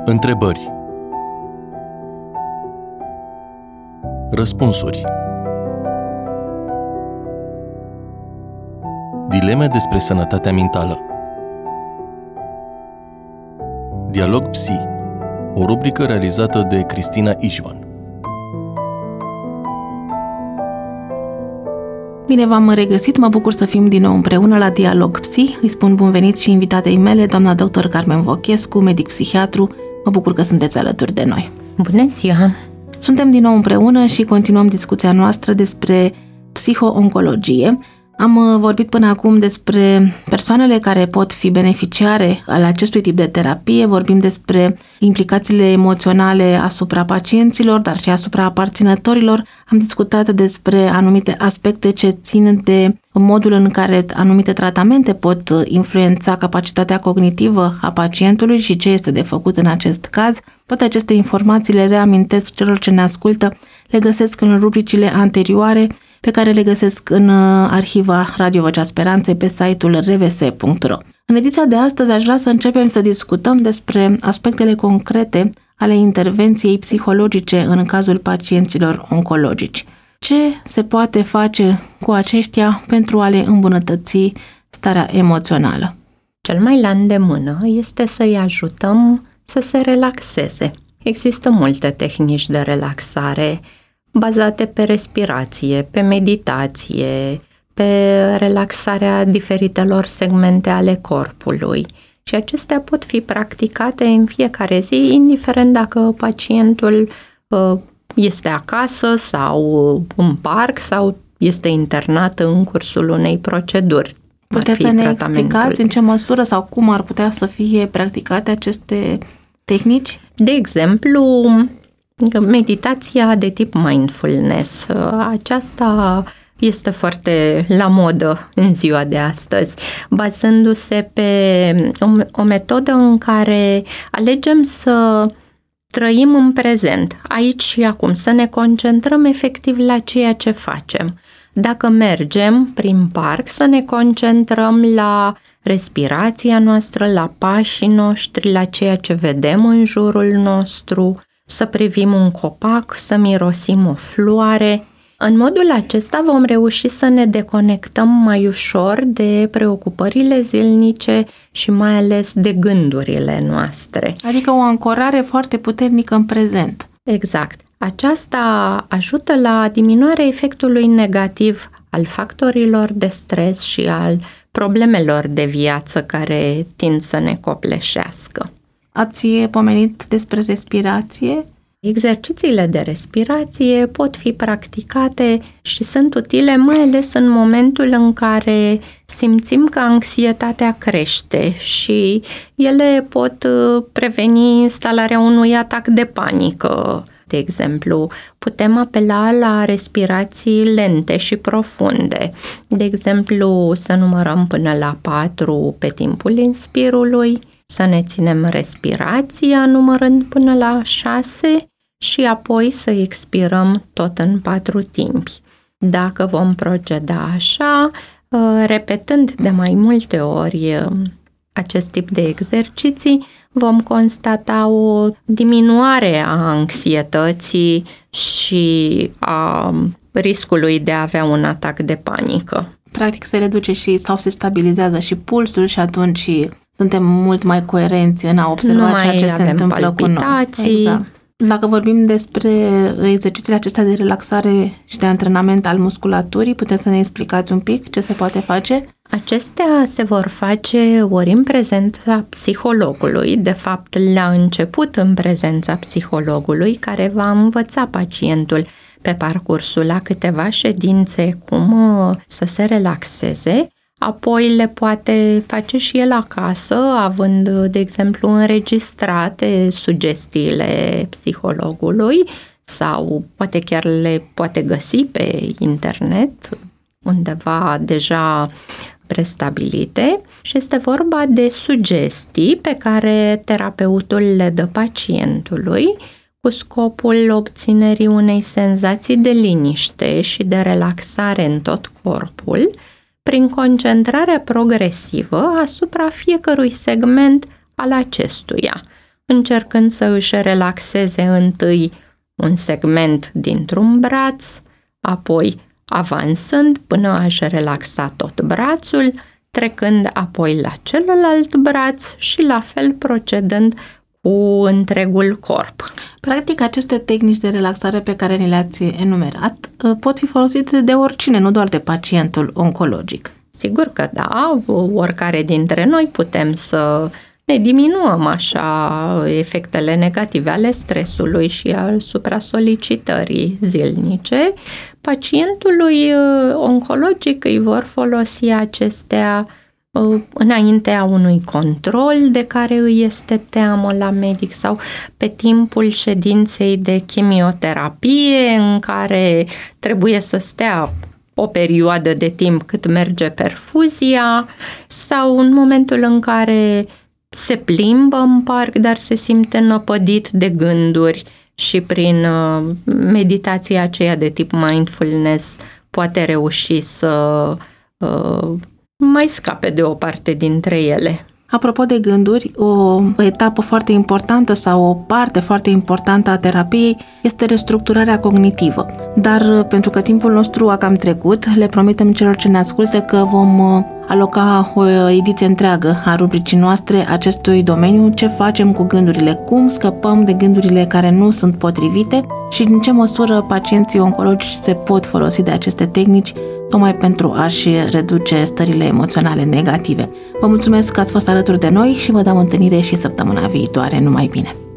Întrebări. Răspunsuri. Dileme despre sănătatea mentală. Dialog Psi, o rubrică realizată de Cristina Ișvan. Bine v-am regăsit, mă bucur să fim din nou împreună la Dialog Psi. Îi spun bun venit și invitatei mele, doamna dr. Carmen Vochescu, medic-psihiatru. Mă bucur că sunteți alături de noi. Bună ziua! Suntem din nou împreună și continuăm discuția noastră despre psiho-oncologie. Am vorbit până acum despre persoanele care pot fi beneficiare ale acestui tip de terapie, vorbim despre implicațiile emoționale asupra pacienților, dar și asupra aparținătorilor. Am discutat despre anumite aspecte ce țin de modul în care anumite tratamente pot influența capacitatea cognitivă a pacientului și ce este de făcut în acest caz. Toate aceste informații le reamintesc celor ce ne ascultă, le găsesc în rubricile anterioare, pe care le găsesc în arhiva Radio Vocea Speranței pe site-ul rvs.ro. În ediția de astăzi aș vrea să începem să discutăm despre aspectele concrete ale intervenției psihologice în cazul pacienților oncologici. Ce se poate face cu aceștia pentru a le îmbunătăți starea emoțională? Cel mai la îndemână este să-i ajutăm să se relaxeze. Există multe tehnici de relaxare bazate pe respirație, pe meditație, pe relaxarea diferitelor segmente ale corpului. Și acestea pot fi practicate în fiecare zi, indiferent dacă pacientul este acasă sau în parc sau este internat în cursul unei proceduri. Puteți să ne explicați în ce măsură sau cum ar putea să fie practicate aceste tehnici? De exemplu, meditația de tip mindfulness. Aceasta este foarte la modă în ziua de astăzi, bazându-se pe o metodă în care alegem să trăim în prezent, aici și acum, să ne concentrăm efectiv la ceea ce facem. Dacă mergem prin parc, să ne concentrăm la respirația noastră, la pașii noștri, la ceea ce vedem în jurul nostru, să privim un copac, să mirosim o floare. În modul acesta vom reuși să ne deconectăm mai ușor de preocupările zilnice și mai ales de gândurile noastre. Adică o ancorare foarte puternică în prezent. Exact. Aceasta ajută la diminuarea efectului negativ al factorilor de stres și al problemelor de viață care tind să ne copleșească. Ați pomenit despre respirație? Exercițiile de respirație pot fi practicate și sunt utile mai ales în momentul în care simțim că anxietatea crește și ele pot preveni instalarea unui atac de panică. De exemplu, putem apela la respirații lente și profunde. De exemplu, să numărăm până la 4 pe timpul inspirului, să ne ținem respirația numărând până la 6 și apoi să expirăm tot în 4 timpi. Dacă vom proceda așa, repetând de mai multe ori acest tip de exerciții, vom constata o diminuare a anxietății și a riscului de a avea un atac de panică. Practic se reduce sau se stabilizează și pulsul și atunci suntem mult mai coerenți în a observa ceea ce se întâmplă cu noi. Exact. Dacă vorbim despre exercițiile acestea de relaxare și de antrenament al musculaturii, puteți să ne explicați un pic ce se poate face? Acestea se vor face ori în prezența psihologului, de fapt la început în prezența psihologului, care va învăța pacientul pe parcursul la câteva ședințe cum să se relaxeze. Apoi le poate face și el acasă, având, de exemplu, înregistrate sugestiile psihologului sau poate chiar le poate găsi pe internet undeva deja prestabilite și este vorba de sugestii pe care terapeutul le dă pacientului cu scopul obținerii unei senzații de liniște și de relaxare în tot corpul, prin concentrarea progresivă asupra fiecărui segment al acestuia. încercând să își relaxeze întâi un segment dintr-un braț, apoi avansând până a-și relaxa tot brațul, trecând apoi la celălalt braț și la fel procedând cu întregul corp. Practic, aceste tehnici de relaxare pe care ni le-ați enumerat pot fi folosite de oricine, nu doar de pacientul oncologic. Sigur că da, oricare dintre noi putem să ne diminuăm așa efectele negative ale stresului și al supra-solicitării zilnice. Pacientului oncologic îi vor folosi acestea înaintea unui control de care îi este teamă la medic sau pe timpul ședinței de chimioterapie în care trebuie să stea o perioadă de timp cât merge perfuzia sau în momentul în care se plimbă în parc, dar se simte năpădit de gânduri și prin meditația aceea de tip mindfulness poate reuși să mai scape de o parte dintre ele. Apropo de gânduri, o etapă foarte importantă sau o parte foarte importantă a terapiei este restructurarea cognitivă. Dar pentru că timpul nostru a cam trecut, le promitem celor ce ne ascultă că vom aloca o ediție întreagă a rubricii noastre acestui domeniu, ce facem cu gândurile, cum scăpăm de gândurile care nu sunt potrivite și în ce măsură pacienții oncologici se pot folosi de aceste tehnici tocmai pentru a-și reduce stările emoționale negative. Vă mulțumesc că ați fost alături de noi și vă dau întâlnire și săptămâna viitoare. Numai bine!